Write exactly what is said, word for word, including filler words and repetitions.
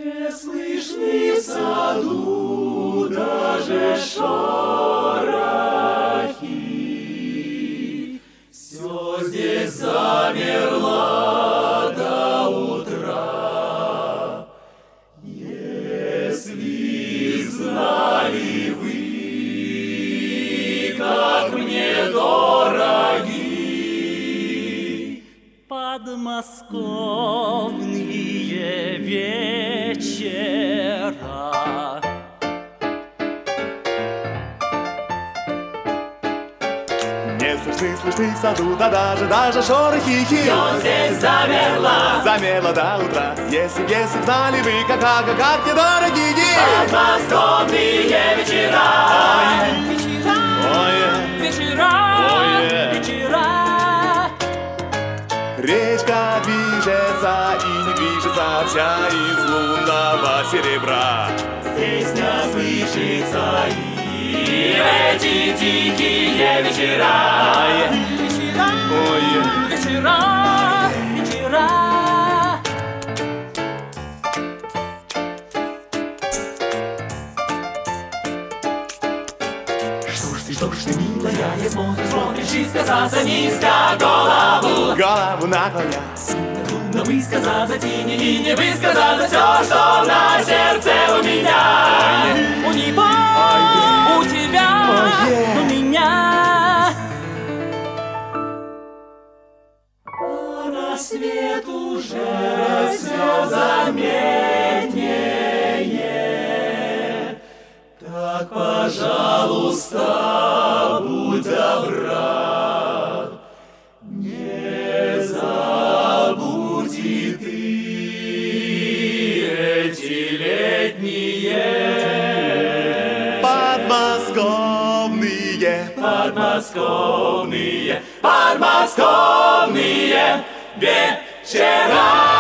Не слышны в саду даже шорохи, все здесь замерло до утра. Если знали вы, как мне дороги подмосковные вечера. Не слышны, слышны в саду, да даже, даже шорохи. Все здесь замерло, замерло до утра. Если, если знали вы, как, как, как мне дороги подмосковные вечера. Вечера, Ой, вечера, ой. вечера. Речка движется и не движется вся из лунного серебра. Песня слышится и в эти дикие вечера. Вечера, Ой. вечера, вечера. Что ж ты, что ж ты, милая, не смотришь, смотришь и сказаться низко голову. Голову наклоня. Трудно высказаться тени и не высказаться все, что на сердце у меня. У него, у тебя, у меня. А рассвет уже все заметнее. Так, пожалуйста, будь добра, не забудь и ты эти летние Подмосковные, подмосковные, подмосковные вечера.